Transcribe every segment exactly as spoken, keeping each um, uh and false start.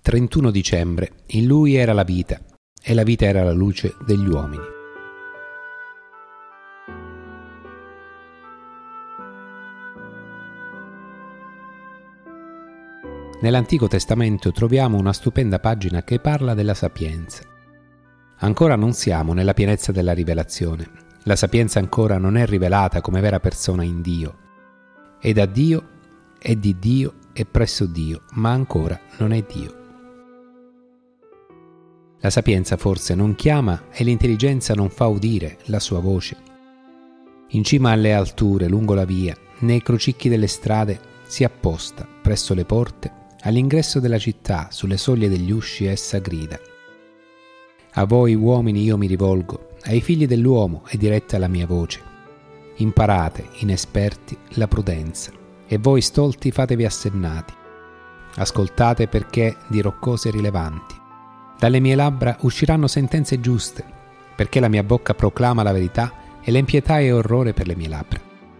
trentuno dicembre. In lui era la vita, e la vita era la luce degli uomini. Nell'Antico Testamento troviamo una stupenda pagina che parla della sapienza. Ancora non siamo nella pienezza della rivelazione. La sapienza ancora non è rivelata come vera persona in Dio. È da Dio, è di Dio e presso Dio, ma ancora non è Dio. La sapienza forse non chiama e l'intelligenza non fa udire la sua voce. In cima alle alture, lungo la via, nei crocicchi delle strade, si apposta, presso le porte, all'ingresso della città, sulle soglie degli usci, essa grida: a voi uomini io mi rivolgo, ai figli dell'uomo è diretta la mia voce. Imparate, inesperti, la prudenza, e voi stolti fatevi assennati. Ascoltate perché dirò cose rilevanti. Dalle mie labbra usciranno sentenze giuste, perché la mia bocca proclama la verità e l'empietà è orrore per le mie labbra.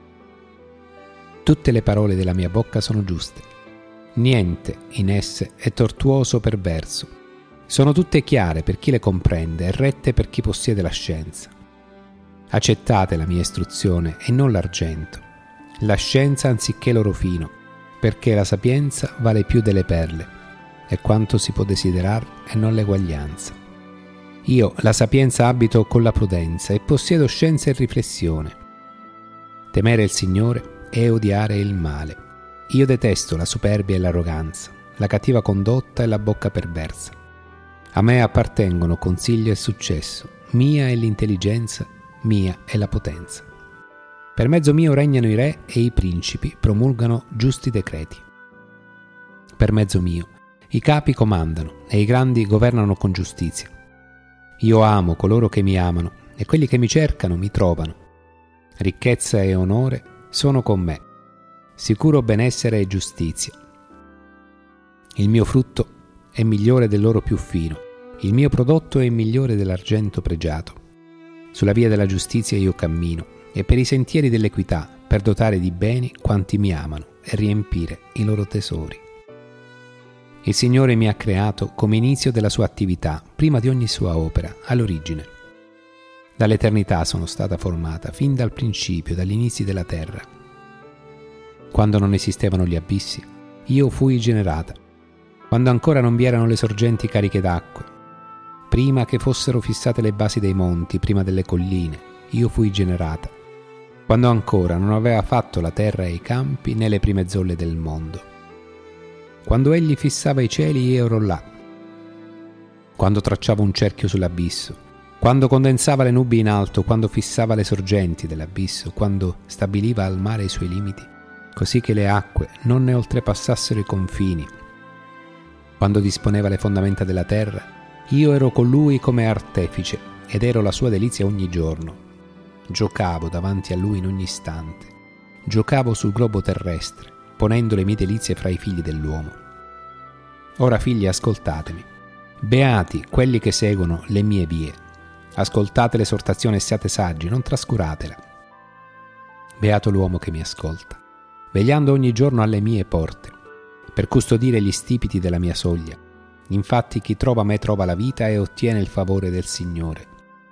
Tutte le parole della mia bocca sono giuste. Niente in esse è tortuoso o perverso. Sono tutte chiare per chi le comprende e rette per chi possiede la scienza. Accettate la mia istruzione e non l'argento, la scienza anziché l'oro fino, perché la sapienza vale più delle perle, e quanto si può desiderar e non l'eguaglianza. Io la sapienza abito con la prudenza e possiedo scienza e riflessione. Temere il Signore è odiare il male. Io detesto la superbia e l'arroganza, la cattiva condotta e la bocca perversa. A me appartengono consiglio e successo, mia è l'intelligenza, mia è la potenza. Per mezzo mio regnano i re e i principi, promulgano giusti decreti. Per mezzo mio i capi comandano e i grandi governano con giustizia. Io amo coloro che mi amano e quelli che mi cercano mi trovano. Ricchezza e onore sono con me, sicuro benessere e giustizia. Il mio frutto è migliore dell'oro più fino, il mio prodotto è migliore dell'argento pregiato. Sulla via della giustizia io cammino, e per i sentieri dell'equità, per dotare di beni quanti mi amano e riempire i loro tesori. Il Signore mi ha creato come inizio della sua attività, prima di ogni sua opera, all'origine. Dall'eternità sono stata formata, fin dal principio, dagli inizi della terra. Quando non esistevano gli abissi, io fui generata. Quando ancora non vi erano le sorgenti cariche d'acque, prima che fossero fissate le basi dei monti, prima delle colline, io fui generata. Quando ancora non aveva fatto la terra e i campi, né le prime zolle del mondo. Quando egli fissava i cieli, io ero là. Quando tracciava un cerchio sull'abisso, quando condensava le nubi in alto, quando fissava le sorgenti dell'abisso, quando stabiliva al mare i suoi limiti, così che le acque non ne oltrepassassero i confini. Quando disponeva le fondamenta della terra, io ero con lui come artefice ed ero la sua delizia ogni giorno. Giocavo davanti a lui in ogni istante. Giocavo sul globo terrestre, ponendo le mie delizie fra i figli dell'uomo. Ora figli, ascoltatemi. Beati quelli che seguono le mie vie. Ascoltate l'esortazione e siate saggi, non trascuratela. Beato l'uomo che mi ascolta, vegliando ogni giorno alle mie porte, per custodire gli stipiti della mia soglia. Infatti chi trova me trova la vita e ottiene il favore del Signore.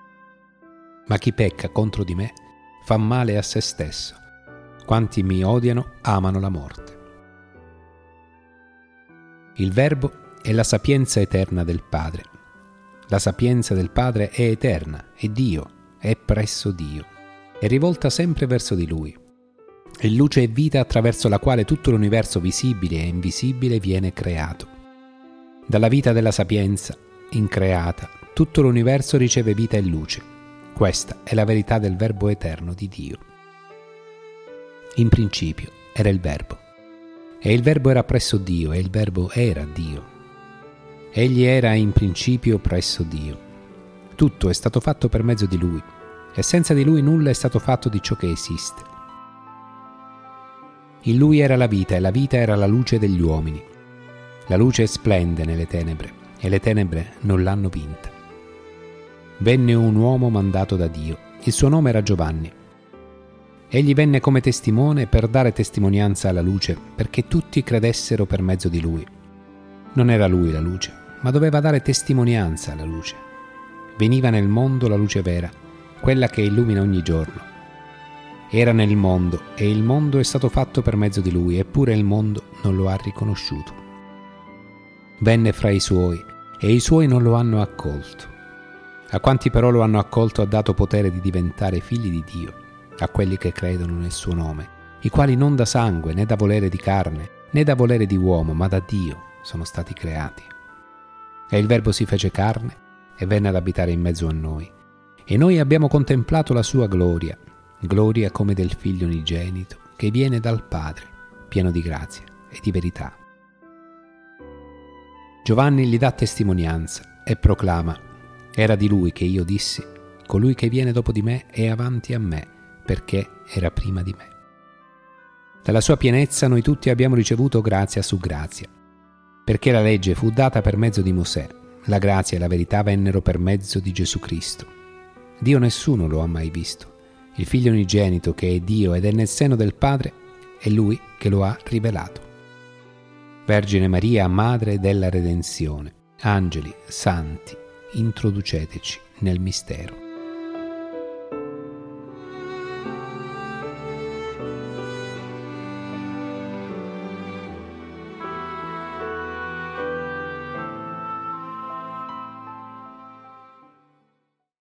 Ma chi pecca contro di me fa male a se stesso. Quanti mi odiano amano la morte. Il Verbo è la sapienza eterna del Padre. La sapienza del Padre è eterna, è Dio, è presso Dio, è rivolta sempre verso di Lui. È luce e vita attraverso la quale tutto l'universo visibile e invisibile viene creato. Dalla vita della sapienza, increata, tutto l'universo riceve vita e luce. Questa è la verità del Verbo eterno di Dio. In principio era il Verbo, e il Verbo era presso Dio, e il Verbo era Dio. Egli era in principio presso Dio. Tutto è stato fatto per mezzo di Lui, e senza di Lui nulla è stato fatto di ciò che esiste. In Lui era la vita, e la vita era la luce degli uomini. La luce splende nelle tenebre, e le tenebre non l'hanno vinta. Venne un uomo mandato da Dio, il suo nome era Giovanni. Egli venne come testimone per dare testimonianza alla luce, perché tutti credessero per mezzo di lui. Non era lui la luce, ma doveva dare testimonianza alla luce. Veniva nel mondo la luce vera, quella che illumina ogni giorno. Era nel mondo e il mondo è stato fatto per mezzo di lui, eppure il mondo non lo ha riconosciuto. Venne fra i suoi e i suoi non lo hanno accolto. A quanti però lo hanno accolto ha dato potere di diventare figli di Dio, a quelli che credono nel suo nome, i quali non da sangue, né da volere di carne, né da volere di uomo, ma da Dio sono stati creati. E il Verbo si fece carne e venne ad abitare in mezzo a noi. E noi abbiamo contemplato la sua gloria, gloria come del Figlio unigenito, che viene dal Padre, pieno di grazia e di verità. Giovanni gli dà testimonianza e proclama: era di lui che io dissi, colui che viene dopo di me è avanti a me, perché era prima di me. Dalla sua pienezza noi tutti abbiamo ricevuto grazia su grazia, perché la legge fu data per mezzo di Mosè, la grazia e la verità vennero per mezzo di Gesù Cristo. Dio nessuno lo ha mai visto. Il Figlio unigenito, che è Dio ed è nel seno del Padre, è Lui che lo ha rivelato. Vergine Maria, Madre della Redenzione, angeli, santi, introduceteci nel mistero.